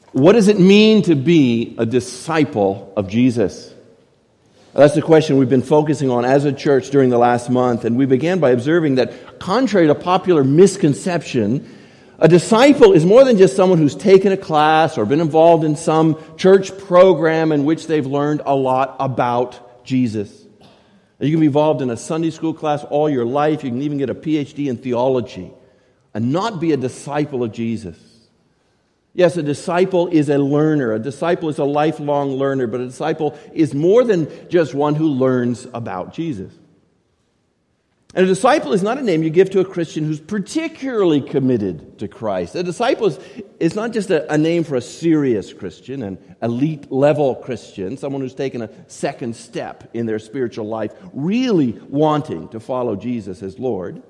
What does it mean to be a disciple of Jesus? That's the question we've been focusing on as a church during the last month, and we began by observing that, contrary to popular misconception, a disciple is more than just someone who's taken a class or been involved in some church program in which they've learned a lot about Jesus. You can be involved in a Sunday school class all your life. You can even get a PhD in theology and not be a disciple of Jesus. Yes, a disciple is a learner. A disciple is a lifelong learner, but a disciple is more than just one who learns about Jesus. And a disciple is not a name you give to a Christian who's particularly committed to Christ. A disciple is not just a name for a serious Christian, an elite-level Christian, someone who's taken a second step in their spiritual life, really wanting to follow Jesus as Lord.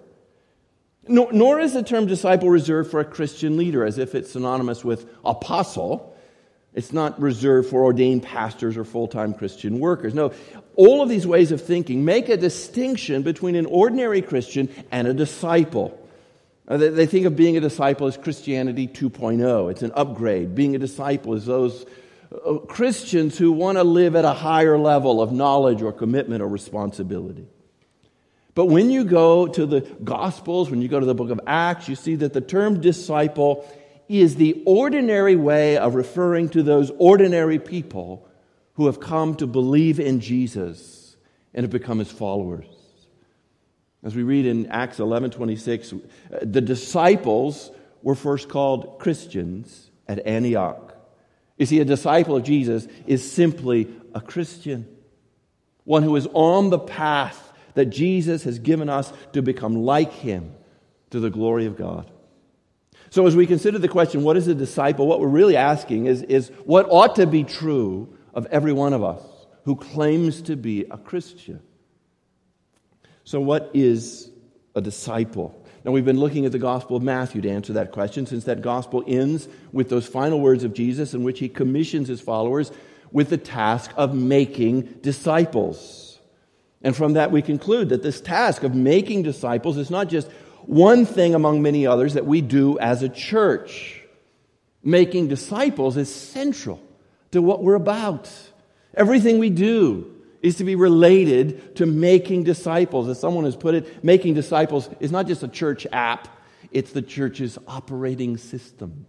Nor is the term disciple reserved for a Christian leader, as if it's synonymous with apostle. It's not reserved for ordained pastors or full-time Christian workers. No, all of these ways of thinking make a distinction between an ordinary Christian and a disciple. They think of being a disciple as Christianity 2.0. It's an upgrade. Being a disciple is those Christians who want to live at a higher level of knowledge or commitment or responsibility. But when you go to the Gospels, when you go to the book of Acts, you see that the term disciple is the ordinary way of referring to those ordinary people who have come to believe in Jesus and have become his followers. As we read in Acts 11:26, the disciples were first called Christians at Antioch. You see, a disciple of Jesus is simply a Christian, one who is on the path that Jesus has given us to become like him to the glory of God. So as we consider the question, what is a disciple? What we're really asking is what ought to be true of every one of us who claims to be a Christian. So what is a disciple? Now we've been looking at the Gospel of Matthew to answer that question, since that Gospel ends with those final words of Jesus in which he commissions his followers with the task of making disciples. And from that we conclude that this task of making disciples is not just one thing among many others that we do as a church. Making disciples is central to what we're about. Everything we do is to be related to making disciples. As someone has put it, making disciples is not just a church app, it's the church's operating system.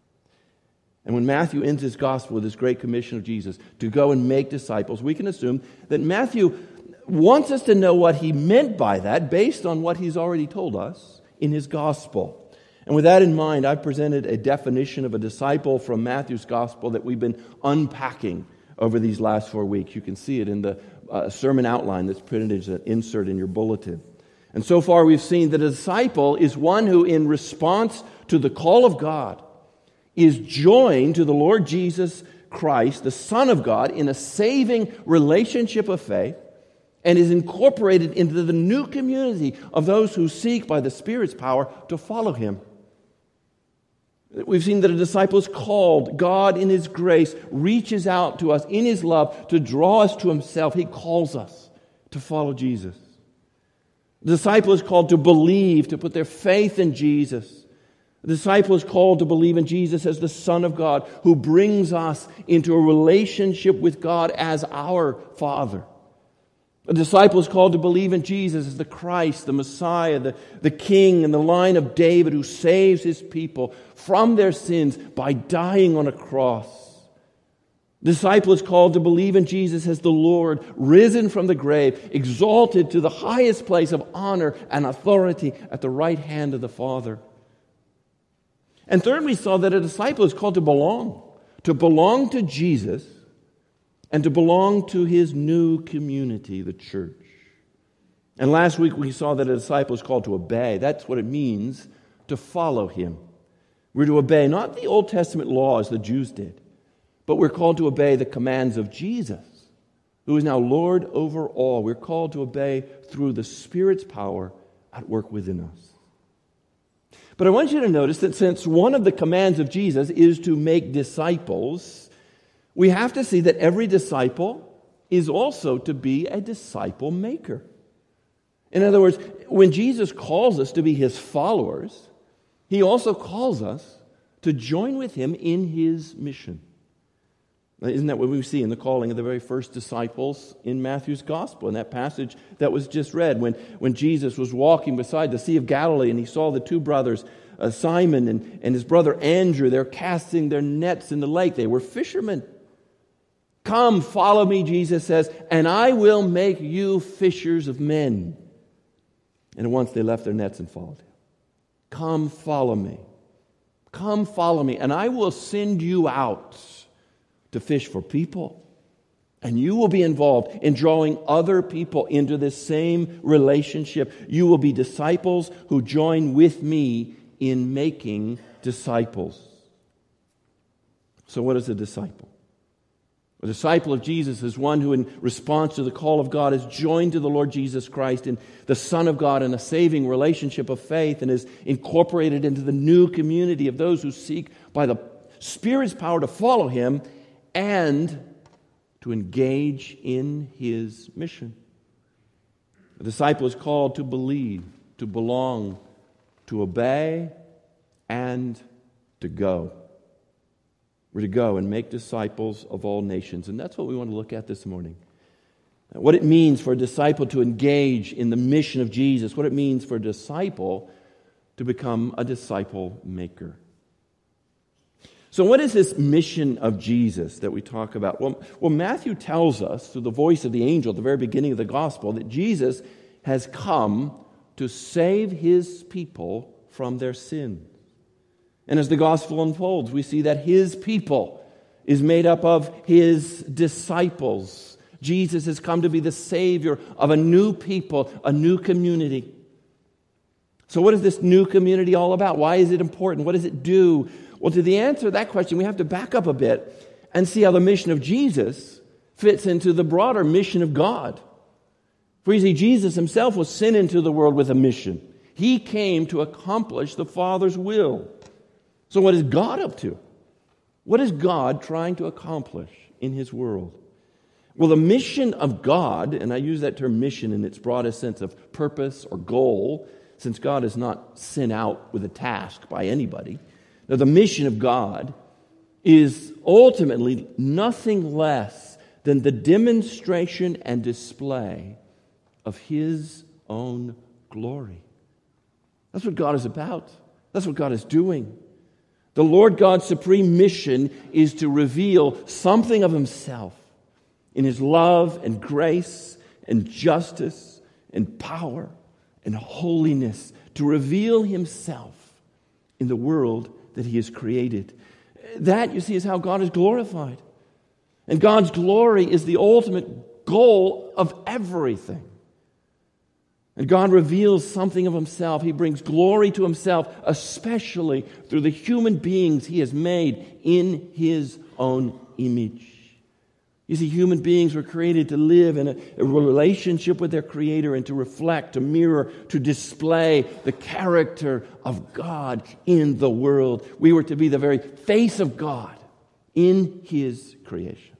And when Matthew ends his gospel with this great commission of Jesus to go and make disciples, we can assume that Matthew wants us to know what he meant by that based on what he's already told us in his gospel. And with that in mind, I've presented a definition of a disciple from Matthew's gospel that we've been unpacking over these last 4 weeks. You can see it in the sermon outline that's printed as an insert in your bulletin. And so far we've seen that a disciple is one who, in response to the call of God, is joined to the Lord Jesus Christ, the Son of God, in a saving relationship of faith, and is incorporated into the new community of those who seek by the Spirit's power to follow him. We've seen that a disciple is called. God, in his grace, reaches out to us in his love to draw us to himself. He calls us to follow Jesus. The disciple is called to believe, to put their faith in Jesus. The disciple is called to believe in Jesus as the Son of God, who brings us into a relationship with God as our Father. A disciple is called to believe in Jesus as the Christ, the Messiah, the King and the line of David who saves his people from their sins by dying on a cross. The disciple is called to believe in Jesus as the Lord, risen from the grave, exalted to the highest place of honor and authority at the right hand of the Father. And third, we saw that a disciple is called to belong to Jesus, and to belong to his new community, the church. And last week we saw that a disciple is called to obey. That's what it means to follow him. We're to obey not the Old Testament law as the Jews did, but we're called to obey the commands of Jesus, who is now Lord over all. We're called to obey through the Spirit's power at work within us. But I want you to notice that since one of the commands of Jesus is to make disciples, we have to see that every disciple is also to be a disciple maker. In other words, when Jesus calls us to be his followers, he also calls us to join with him in his mission. Isn't that what we see in the calling of the very first disciples in Matthew's gospel, in that passage that was just read, when Jesus was walking beside the Sea of Galilee and he saw the two brothers, Simon and his brother Andrew, they're casting their nets in the lake. They were fishermen. Come, follow me, Jesus says, and I will make you fishers of men. And at once they left their nets and followed him. Come, follow me. Come, follow me, and I will send you out to fish for people. And you will be involved in drawing other people into this same relationship. You will be disciples who join with me in making disciples. So what is a disciple? A disciple of Jesus is one who, in response to the call of God, is joined to the Lord Jesus Christ in the Son of God in a saving relationship of faith and is incorporated into the new community of those who seek by the Spirit's power to follow him and to engage in his mission. A disciple is called to believe, to belong, to obey, and to go. We're to go and make disciples of all nations. And that's what we want to look at this morning. What it means for a disciple to engage in the mission of Jesus. What it means for a disciple to become a disciple maker. So what is this mission of Jesus that we talk about? Well, Matthew tells us through the voice of the angel at the very beginning of the gospel that Jesus has come to save his people from their sins. And as the gospel unfolds, we see that his people is made up of his disciples. Jesus has come to be the Savior of a new people, a new community. So what is this new community all about? Why is it important? What does it do? Well, to the answer to that question, we have to back up a bit and see how the mission of Jesus fits into the broader mission of God. For you see, Jesus himself was sent into the world with a mission. He came to accomplish the Father's will. So what is God up to? What is God trying to accomplish in his world? Well, the mission of God, and I use that term mission in its broadest sense of purpose or goal, since God is not sent out with a task by anybody. Now, the mission of God is ultimately nothing less than the demonstration and display of his own glory. That's what God is about. That's what God is doing. The Lord God's supreme mission is to reveal something of himself in his love and grace and justice and power and holiness, to reveal himself in the world that he has created. That, you see, is how God is glorified. And God's glory is the ultimate goal of everything. And God reveals something of himself. He brings glory to himself, especially through the human beings he has made in his own image. You see, human beings were created to live in a relationship with their Creator and to reflect, to mirror, to display the character of God in the world. We were to be the very face of God in his creation.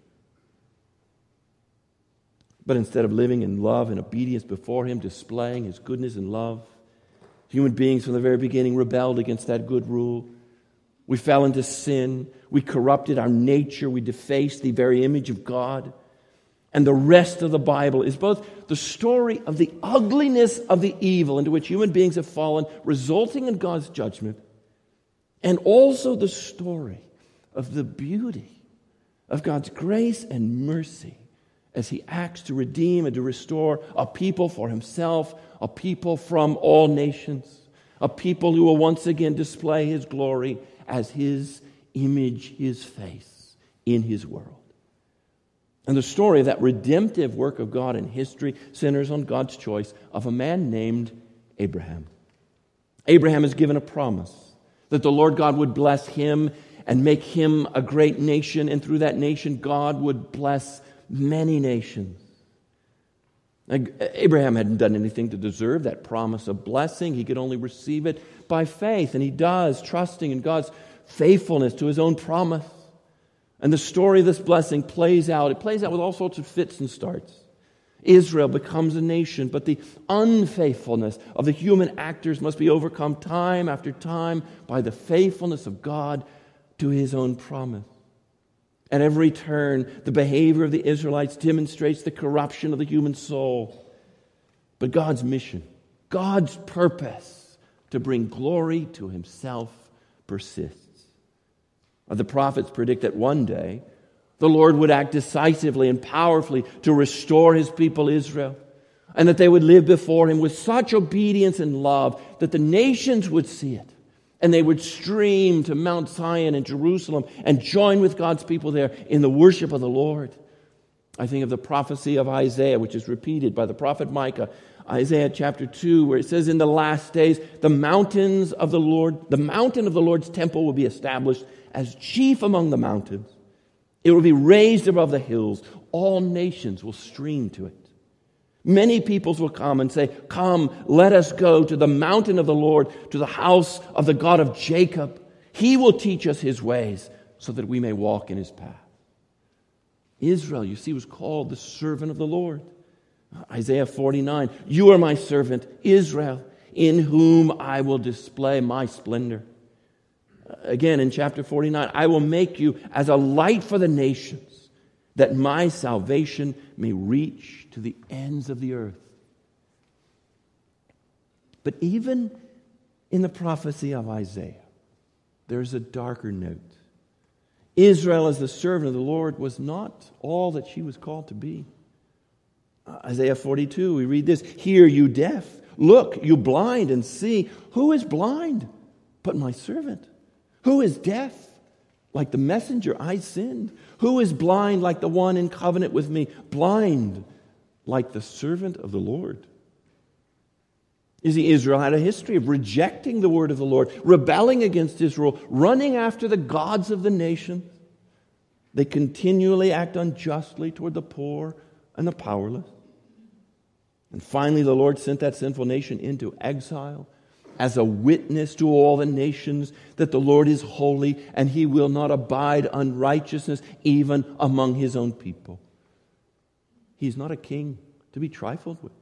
But instead of living in love and obedience before him, displaying his goodness and love, human beings from the very beginning rebelled against that good rule. We fell into sin. We corrupted our nature. We defaced the very image of God. And the rest of the Bible is both the story of the ugliness of the evil into which human beings have fallen, resulting in God's judgment, and also the story of the beauty of God's grace and mercy as he acts to redeem and to restore a people for himself, a people from all nations, a people who will once again display his glory as his image, his face in his world. And the story of that redemptive work of God in history centers on God's choice of a man named Abraham. Abraham is given a promise that the Lord God would bless him and make him a great nation, and through that nation God would bless many nations. Abraham hadn't done anything to deserve that promise of blessing. He could only receive it by faith, and he does, trusting in God's faithfulness to his own promise. And the story of this blessing plays out. It plays out with all sorts of fits and starts. Israel becomes a nation, but the unfaithfulness of the human actors must be overcome time after time by the faithfulness of God to His own promise. At every turn, the behavior of the Israelites demonstrates the corruption of the human soul. But God's mission, God's purpose to bring glory to Himself persists. The prophets predict that one day the Lord would act decisively and powerfully to restore His people Israel, and that they would live before Him with such obedience and love that the nations would see it, and they would stream to Mount Zion and Jerusalem and join with God's people there in the worship of the Lord. I think of the prophecy of Isaiah, which is repeated by the prophet Micah, Isaiah chapter 2, where it says, in the last days, the mountain of the Lord's temple will be established as chief among the mountains. It will be raised above the hills. All nations will stream to it. Many peoples will come and say, come, let us go to the mountain of the Lord, to the house of the God of Jacob. He will teach us His ways so that we may walk in His path. Israel, you see, was called the servant of the Lord. Isaiah 49, you are my servant, Israel, in whom I will display my splendor. Again, in chapter 49, I will make you as a light for the nations, that my salvation may reach to the ends of the earth. But even in the prophecy of Isaiah, there's a darker note. Israel, as the servant of the Lord, was not all that she was called to be. Isaiah 42, we read this, hear, you deaf, look, you blind, and see. Who is blind but my servant? Who is deaf like the messenger I send? Who is blind like the one in covenant with me? Blind like the servant of the Lord. You see, Israel had a history of rejecting the word of the Lord, rebelling against Israel, running after the gods of the nations. They continually act unjustly toward the poor and the powerless. And finally, the Lord sent that sinful nation into exile as a witness to all the nations that the Lord is holy and He will not abide unrighteousness even among His own people. He's not a king to be trifled with.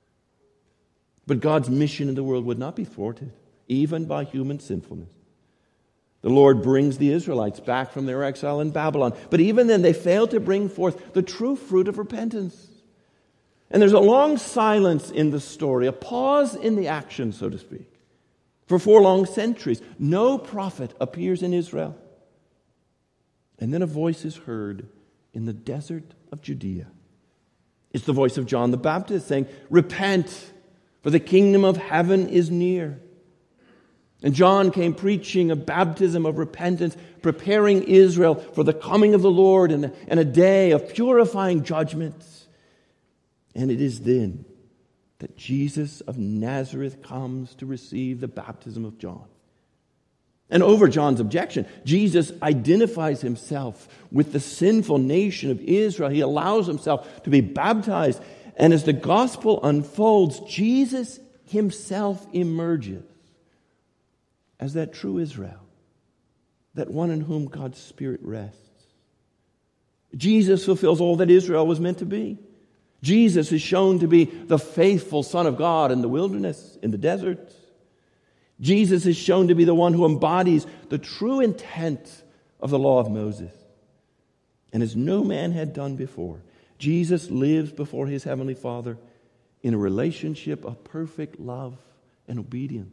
But God's mission in the world would not be thwarted, even by human sinfulness. The Lord brings the Israelites back from their exile in Babylon, but even then they failed to bring forth the true fruit of repentance. And there's a long silence in the story, a pause in the action, so to speak. For 4 long centuries, no prophet appears in Israel. And then a voice is heard in the desert of Judea. It's the voice of John the Baptist saying, repent, for the kingdom of heaven is near. And John came preaching a baptism of repentance, preparing Israel for the coming of the Lord and a day of purifying judgments. And it is then that Jesus of Nazareth comes to receive the baptism of John. And over John's objection, Jesus identifies Himself with the sinful nation of Israel. He allows Himself to be baptized. And as the gospel unfolds, Jesus Himself emerges as that true Israel, that one in whom God's Spirit rests. Jesus fulfills all that Israel was meant to be. Jesus is shown to be the faithful Son of God in the wilderness, in the desert. Jesus is shown to be the one who embodies the true intent of the law of Moses. And as no man had done before, Jesus lives before His heavenly Father in a relationship of perfect love and obedience.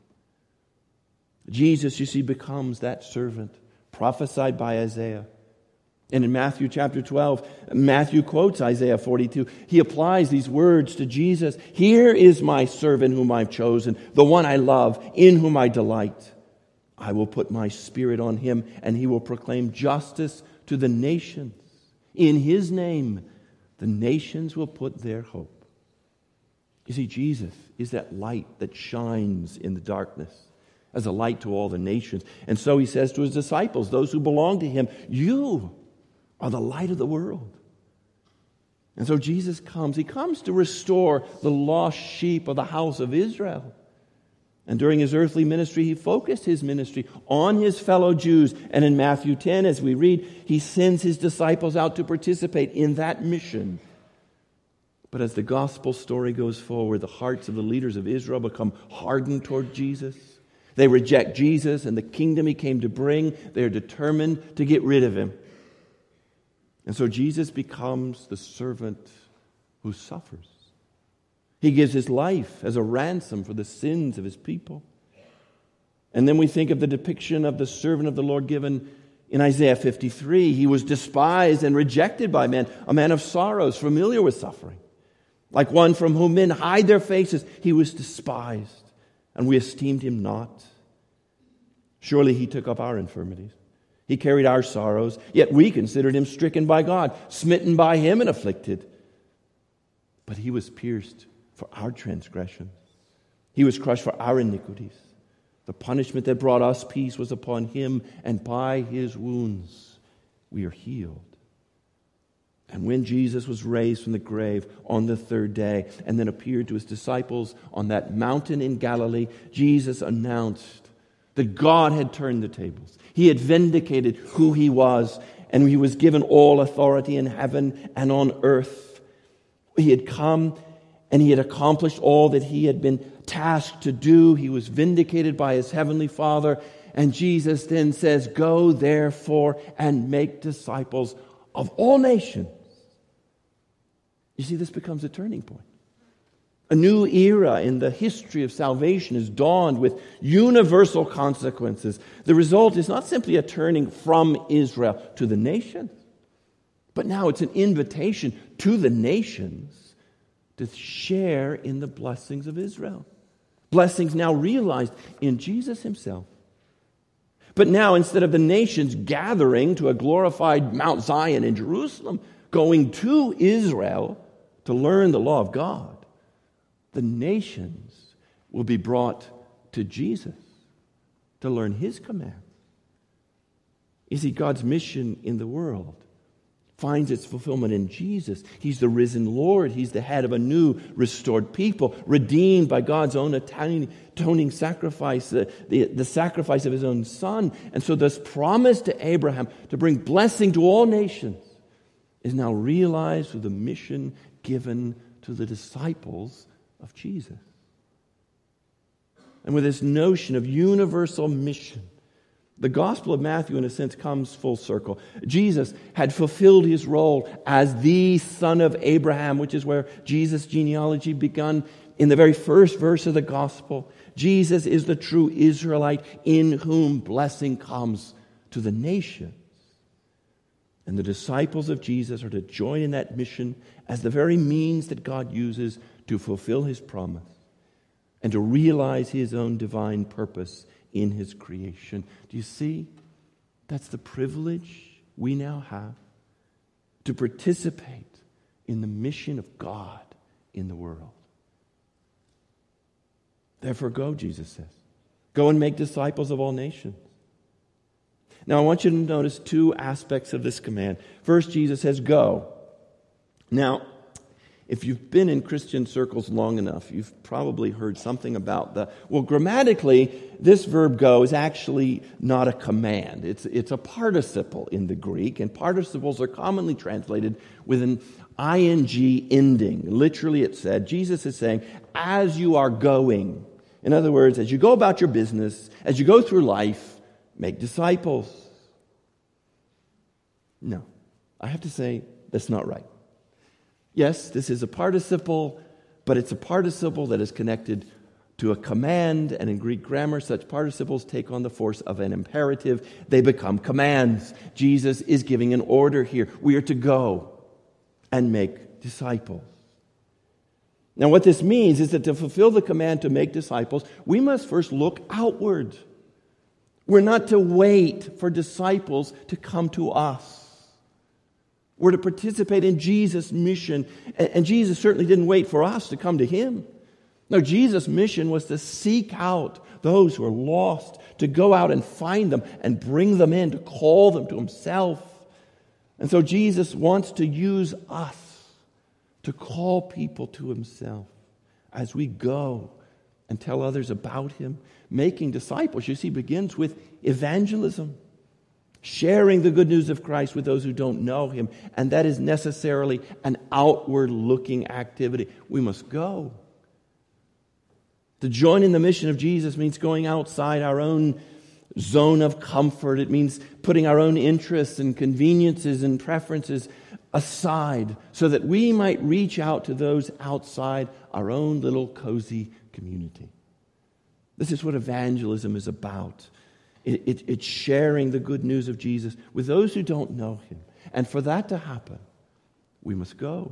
Jesus, you see, becomes that servant prophesied by Isaiah. And in Matthew chapter 12, Matthew quotes Isaiah 42. He applies these words to Jesus. Here is my servant whom I've chosen, the one I love, in whom I delight. I will put my Spirit on him, and he will proclaim justice to the nations. In His name, the nations will put their hope. You see, Jesus is that light that shines in the darkness as a light to all the nations. And so He says to His disciples, those who belong to Him, you are the light of the world. And so Jesus comes. He comes to restore the lost sheep of the house of Israel. And during His earthly ministry, He focused His ministry on His fellow Jews. And in Matthew 10, as we read, He sends His disciples out to participate in that mission. But as the gospel story goes forward, the hearts of the leaders of Israel become hardened toward Jesus. They reject Jesus and the kingdom he came to bring. They are determined to get rid of him. And so Jesus becomes the servant who suffers. He gives his life as a ransom for the sins of his people. And then we think of the depiction of the servant of the Lord given in Isaiah 53. He was despised and rejected by men, a man of sorrows, familiar with suffering. Like one from whom men hide their faces, he was despised, and we esteemed him not. Surely he took up our infirmities. He carried our sorrows, yet we considered him stricken by God, smitten by him and afflicted. But he was pierced for our transgressions. He was crushed for our iniquities. The punishment that brought us peace was upon him, and by his wounds we are healed. And when Jesus was raised from the grave on the third day and then appeared to his disciples on that mountain in Galilee, Jesus announced that God had turned the tables. He had vindicated who he was, and he was given all authority in heaven and on earth. He had come and he had accomplished all that he had been tasked to do. He was vindicated by his heavenly Father. And Jesus then says, "Go therefore and make disciples of all nations." You see, this becomes a turning point. A new era in the history of salvation has dawned with universal consequences. The result is not simply a turning from Israel to the nations, but now it's an invitation to the nations to share in the blessings of Israel. Blessings now realized in Jesus himself. But now, instead of the nations gathering to a glorified Mount Zion in Jerusalem, going to Israel to learn the law of God, the nations will be brought to Jesus to learn his commands. You see, God's mission in the world finds its fulfillment in Jesus. He's the risen Lord. He's the head of a new, restored people, redeemed by God's own atoning sacrifice, the sacrifice of his own Son. And so this promise to Abraham to bring blessing to all nations is now realized through the mission given to the disciples of Jesus. And with this notion of universal mission, the Gospel of Matthew, in a sense, comes full circle. Jesus had fulfilled his role as the son of Abraham, which is where Jesus' genealogy begun in the very first verse of the Gospel. Jesus is the true Israelite in whom blessing comes to the nations. And the disciples of Jesus are to join in that mission as the very means that God uses to fulfill his promise and to realize his own divine purpose in his creation. Do you see? That's the privilege we now have to participate in the mission of God in the world. Therefore go, Jesus says. Go and make disciples of all nations. Now I want you to notice two aspects of this command. First, Jesus says, go. Now, if you've been in Christian circles long enough, you've probably heard something about grammatically, this verb go is actually not a command. It's a participle in the Greek, and participles are commonly translated with an ing ending. Literally it said, Jesus is saying, as you are going. In other words, as you go about your business, as you go through life, make disciples. No, I have to say, that's not right. Yes, this is a participle, but it's a participle that is connected to a command, and in Greek grammar, such participles take on the force of an imperative. They become commands. Jesus is giving an order here. We are to go and make disciples. Now, what this means is that to fulfill the command to make disciples, we must first look outward. We're not to wait for disciples to come to us. We're to participate in Jesus' mission. And Jesus certainly didn't wait for us to come to him. No, Jesus' mission was to seek out those who are lost, to go out and find them and bring them in, to call them to himself. And so Jesus wants to use us to call people to himself as we go and tell others about him. Making disciples, you see, begins with evangelism. sharing the good news of Christ with those who don't know him. And that is necessarily an outward-looking activity. We must go. To join in the mission of Jesus means going outside our own zone of comfort. It means putting our own interests and conveniences and preferences aside so that we might reach out to those outside our own little cozy community. This is what evangelism is about. It's sharing the good news of Jesus with those who don't know him. And for that to happen, we must go.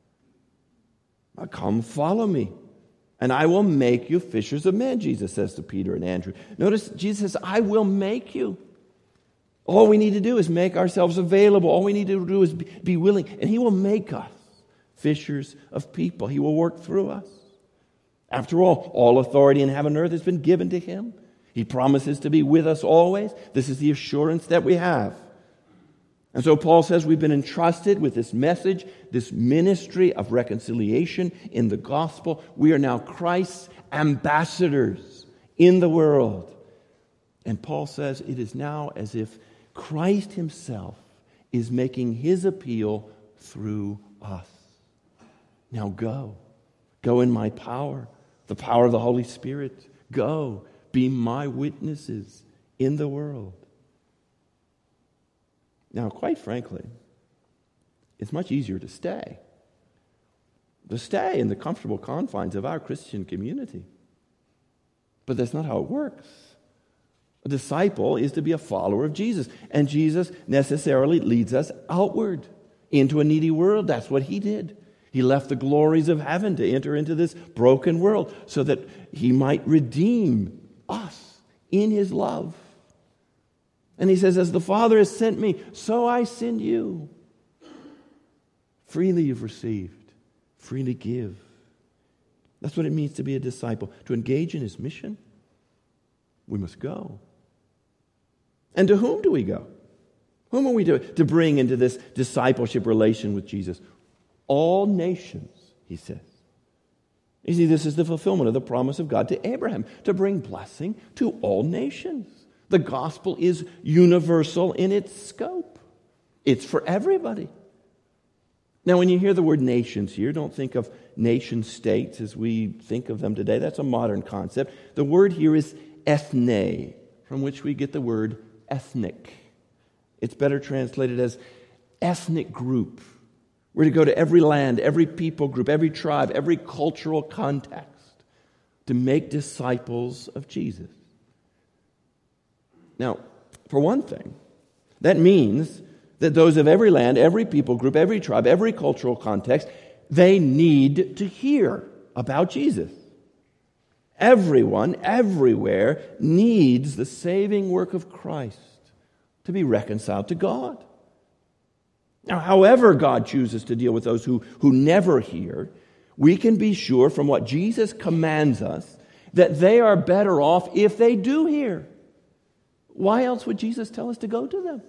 Come, follow me, and I will make you fishers of men, Jesus says to Peter and Andrew. Notice, Jesus says, I will make you. All we need to do is make ourselves available. All we need to do is be willing, and he will make us fishers of people. He will work through us. After all authority in heaven and earth has been given to him. He promises to be with us always. This is the assurance that we have. And so Paul says we've been entrusted with this message, this ministry of reconciliation in the gospel. We are now Christ's ambassadors in the world. And Paul says it is now as if Christ himself is making his appeal through us. Now go. Go in my power, the power of the Holy Spirit. Go. Be my witnesses in the world. Now, quite frankly, it's much easier to stay in the comfortable confines of our Christian community. But that's not how it works. A disciple is to be a follower of Jesus, and Jesus necessarily leads us outward into a needy world. That's what he did. He left the glories of heaven to enter into this broken world so that he might redeem us in his love. And he says, as the Father has sent me, so I send you. Freely you've received, freely give. That's what it means to be a disciple. To engage in his mission, we must go. And to whom do we go? Whom are we to bring into this discipleship relation with Jesus? All nations, he says. You see, this is the fulfillment of the promise of God to Abraham, to bring blessing to all nations. The gospel is universal in its scope. It's for everybody. Now, when you hear the word nations here, don't think of nation states as we think of them today. That's a modern concept. The word here is ethne, from which we get the word ethnic. It's better translated as ethnic group. We're to go to every land, every people group, every tribe, every cultural context to make disciples of Jesus. Now, for one thing, that means that those of every land, every people group, every tribe, every cultural context, they need to hear about Jesus. Everyone, everywhere, needs the saving work of Christ to be reconciled to God. Now, however God chooses to deal with those who never hear, we can be sure from what Jesus commands us that they are better off if they do hear. Why else would Jesus tell us to go to them?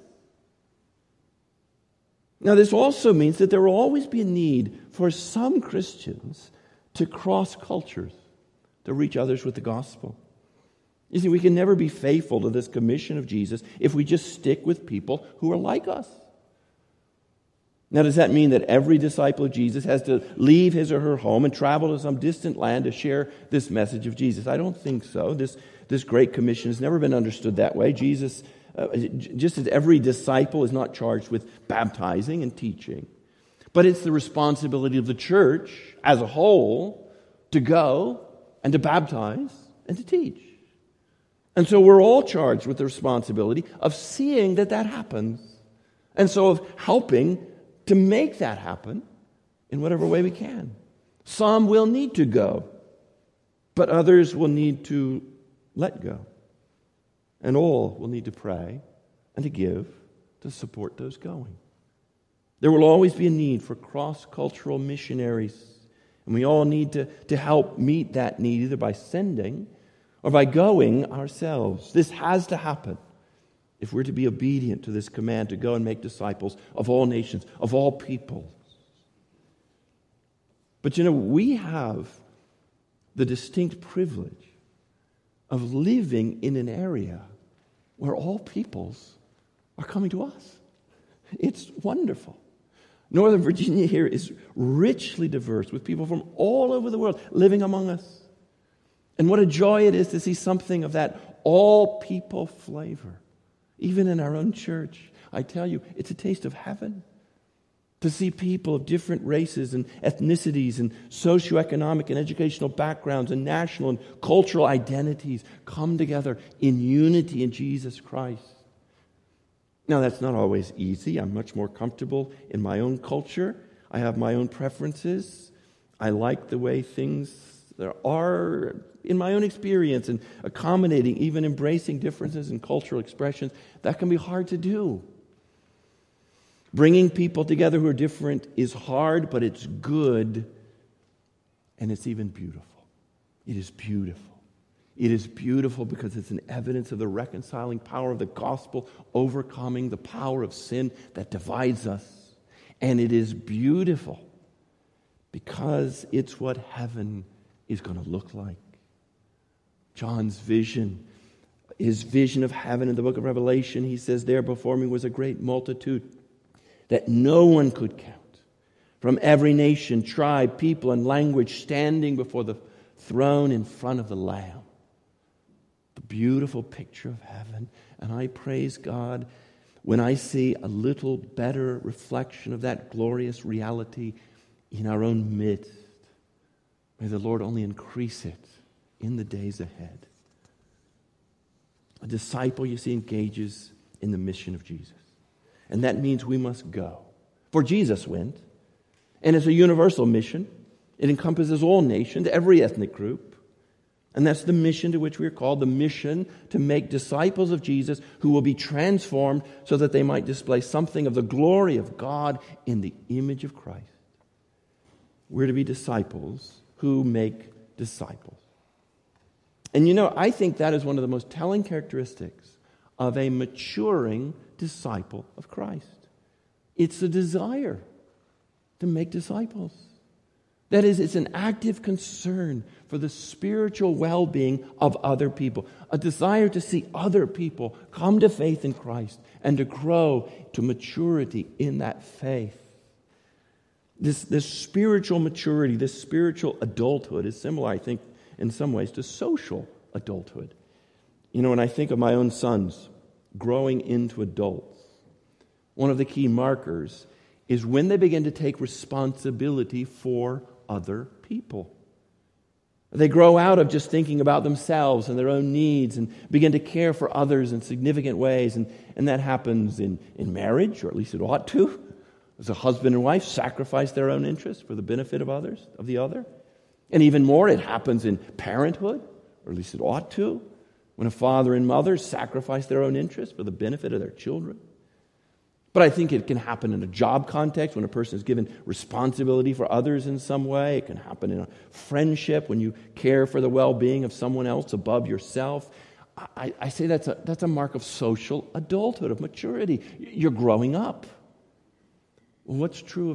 Now, this also means that there will always be a need for some Christians to cross cultures, to reach others with the gospel. You see, we can never be faithful to this commission of Jesus if we just stick with people who are like us. Now, does that mean that every disciple of Jesus has to leave his or her home and travel to some distant land to share this message of Jesus? I don't think so. This great commission has never been understood that way. Jesus, just as every disciple is not charged with baptizing and teaching, but it's the responsibility of the church as a whole to go and to baptize and to teach. And so we're all charged with the responsibility of seeing that happens, and so of helping to make that happen in whatever way we can. Some will need to go, but others will need to let go. And all will need to pray and to give to support those going. There will always be a need for cross-cultural missionaries, and we all need to help meet that need either by sending or by going ourselves. This has to happen if we're to be obedient to this command to go and make disciples of all nations, of all peoples. But we have the distinct privilege of living in an area where all peoples are coming to us. It's wonderful. Northern Virginia here is richly diverse with people from all over the world living among us. And what a joy it is to see something of that all-people flavor, even in our own church. I tell you, it's a taste of heaven to see people of different races and ethnicities and socioeconomic and educational backgrounds and national and cultural identities come together in unity in Jesus Christ. Now, that's not always easy. I'm much more comfortable in my own culture. I have my own preferences. I like the way things there are in my own experience, and accommodating, even embracing differences in cultural expressions. That can be hard to do. Bringing people together who are different is hard, but it's good, and it's even beautiful. It is beautiful. It is beautiful because it's an evidence of the reconciling power of the gospel overcoming the power of sin that divides us. And it is beautiful because it's what heaven is going to look like. John's vision, his vision of heaven in the book of Revelation, he says, there before me was a great multitude that no one could count, from every nation, tribe, people, and language, standing before the throne in front of the Lamb. The beautiful picture of heaven. And I praise God when I see a little better reflection of that glorious reality in our own midst. May the Lord only increase it in the days ahead. A disciple, you see, engages in the mission of Jesus. And that means we must go. For Jesus went. And it's a universal mission. It encompasses all nations, every ethnic group. And that's the mission to which we are called, the mission to make disciples of Jesus who will be transformed so that they might display something of the glory of God in the image of Christ. We're to be disciples who make disciples. And you know, I think that is one of the most telling characteristics of a maturing disciple of Christ. It's a desire to make disciples. That is, it's an active concern for the spiritual well-being of other people. A desire to see other people come to faith in Christ and to grow to maturity in that faith. This spiritual maturity, this spiritual adulthood is similar, I think, in some ways to social adulthood. You know, when I think of my own sons growing into adults, one of the key markers is when they begin to take responsibility for other people. They grow out of just thinking about themselves and their own needs and begin to care for others in significant ways. And that happens in marriage, or at least it ought to. As a husband and wife sacrifice their own interests for the benefit of others, of the other. And even more, it happens in parenthood, or at least it ought to, when a father and mother sacrifice their own interests for the benefit of their children. But I think it can happen in a job context when a person is given responsibility for others in some way. It can happen in a friendship when you care for the well-being of someone else above yourself. I say that's a mark of social adulthood, of maturity. You're growing up. Well, what's true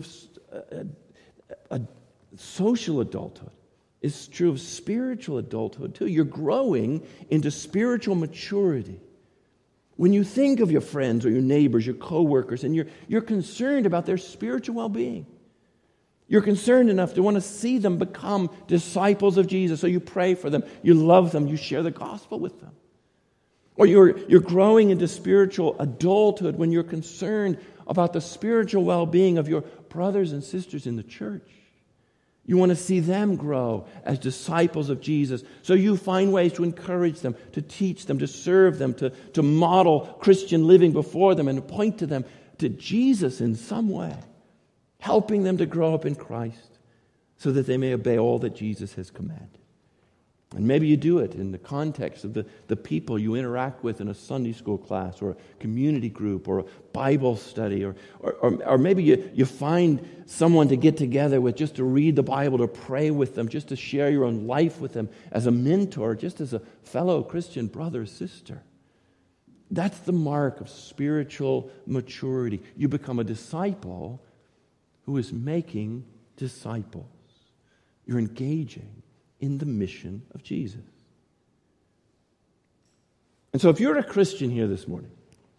of social adulthood is true of spiritual adulthood too. You're growing into spiritual maturity. When you think of your friends or your neighbors, your coworkers, and you're concerned about their spiritual well-being. You're concerned enough to want to see them become disciples of Jesus. So you pray for them, you love them, you share the gospel with them. Or you're growing into spiritual adulthood when you're concerned about the spiritual well-being of your brothers and sisters in the church. You want to see them grow as disciples of Jesus. So you find ways to encourage them, to teach them, to serve them, to model Christian living before them and to point to them to Jesus in some way, helping them to grow up in Christ so that they may obey all that Jesus has commanded. And maybe you do it in the context of the people you interact with in a Sunday school class or a community group or a Bible study, or maybe you find someone to get together with just to read the Bible, to pray with them, just to share your own life with them as a mentor, just as a fellow Christian brother or sister. That's the mark of spiritual maturity. You become a disciple who is making disciples. You're engaging in the mission of Jesus. And so if you're a Christian here this morning,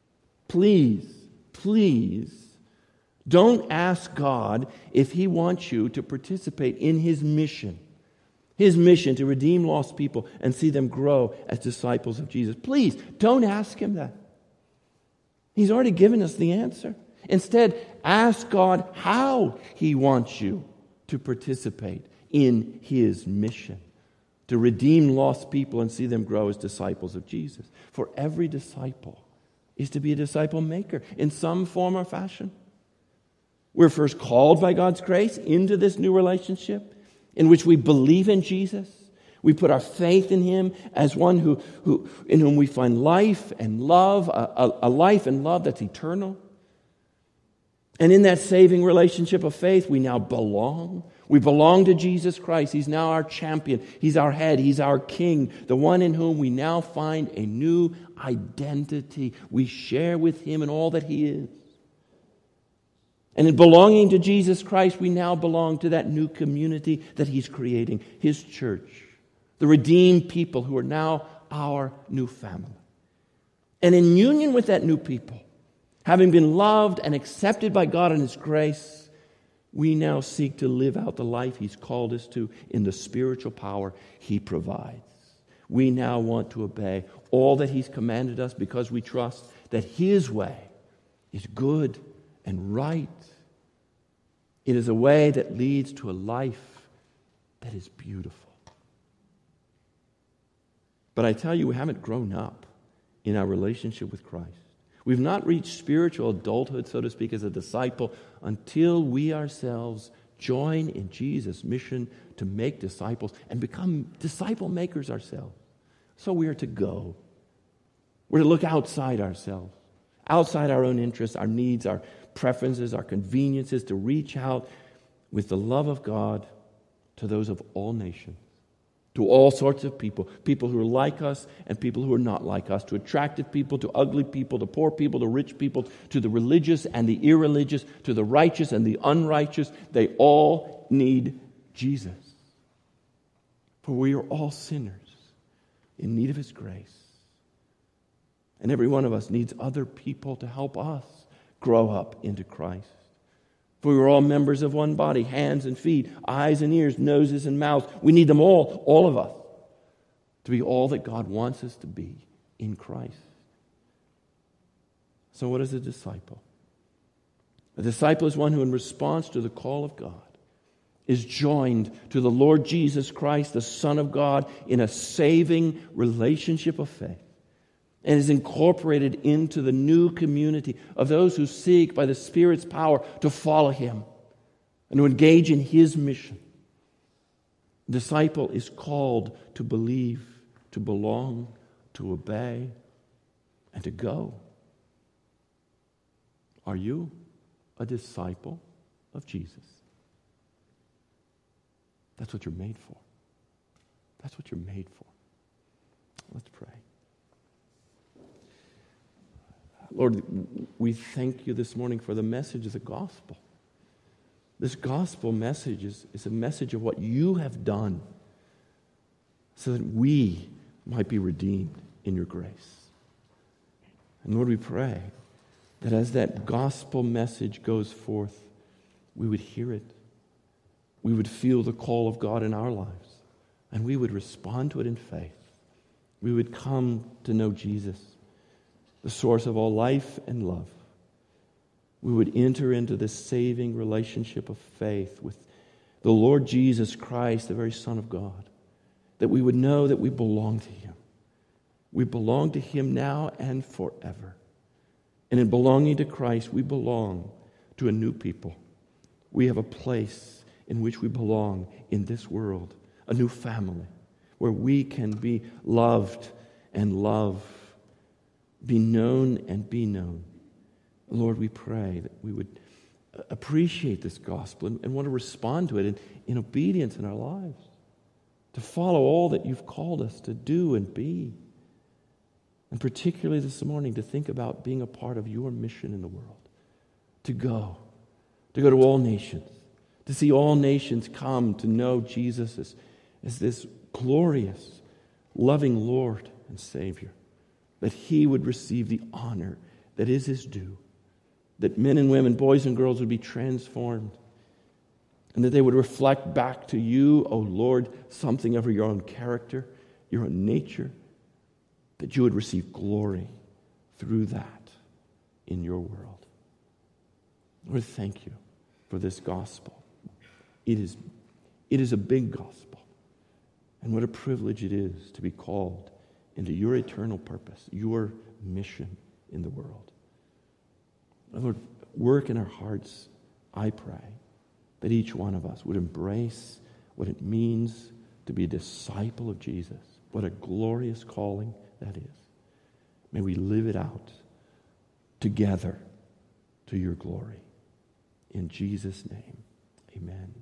please, please, don't ask God if He wants you to participate in His mission. His mission to redeem lost people and see them grow as disciples of Jesus. Please, don't ask Him that. He's already given us the answer. Instead, ask God how He wants you to participate in His mission. To redeem lost people and see them grow as disciples of Jesus. For every disciple is to be a disciple maker in some form or fashion. We're first called by God's grace into this new relationship in which we believe in Jesus. We put our faith in Him as one in whom we find life and love, a life and love that's eternal. And in that saving relationship of faith, we now belong. We belong to Jesus Christ. He's now our champion. He's our head. He's our king, the one in whom we now find a new identity. We share with Him in all that He is. And in belonging to Jesus Christ, we now belong to that new community that He's creating, His church, the redeemed people who are now our new family. And in union with that new people, having been loved and accepted by God in His grace, we now seek to live out the life He's called us to in the spiritual power He provides. We now want to obey all that He's commanded us because we trust that His way is good and right. It is a way that leads to a life that is beautiful. But I tell you, we haven't grown up in our relationship with Christ. We've not reached spiritual adulthood, so to speak, as a disciple until we ourselves join in Jesus' mission to make disciples and become disciple makers ourselves. So we are to go. We're to look outside ourselves, outside our own interests, our needs, our preferences, our conveniences, to reach out with the love of God to those of all nations, to all sorts of people, people who are like us and people who are not like us, to attractive people, to ugly people, to poor people, to rich people, to the religious and the irreligious, to the righteous and the unrighteous. They all need Jesus. For we are all sinners in need of His grace. And every one of us needs other people to help us grow up into Christ. For we are all members of one body, hands and feet, eyes and ears, noses and mouths. We need them all of us, to be all that God wants us to be in Christ. So what is a disciple? A disciple is one who, in response to the call of God, is joined to the Lord Jesus Christ, the Son of God, in a saving relationship of faith, and is incorporated into the new community of those who seek by the Spirit's power to follow Him and to engage in His mission. The disciple is called to believe, to belong, to obey, and to go. Are you a disciple of Jesus? That's what you're made for. That's what you're made for. Let's pray. Lord, we thank You this morning for the message of the gospel. This gospel message is a message of what You have done so that we might be redeemed in Your grace. And Lord, we pray that as that gospel message goes forth, we would hear it. We would feel the call of God in our lives, and we would respond to it in faith. We would come to know Jesus, the source of all life and love. We would enter into this saving relationship of faith with the Lord Jesus Christ, the very Son of God, that we would know that we belong to Him. We belong to Him now and forever. And in belonging to Christ, we belong to a new people. We have a place in which we belong in this world, a new family, where we can be loved and love, be known and be known. Lord, we pray that we would appreciate this gospel and want to respond to it in obedience in our lives, to follow all that You've called us to do and be. And particularly this morning, to think about being a part of Your mission in the world, to go to all nations, to see all nations come to know Jesus as this glorious, loving Lord and Savior, that He would receive the honor that is his due, that men and women, boys and girls would be transformed, and that they would reflect back to you, O Lord, something of your own character, your own nature, that you would receive glory through that in your world. Lord, thank you for this gospel. It is a big gospel. And what a privilege it is to be called into your eternal purpose, your mission in the world. Lord, work in our hearts, I pray, that each one of us would embrace what it means to be a disciple of Jesus. What a glorious calling that is. May we live it out together to your glory. In Jesus' name, amen.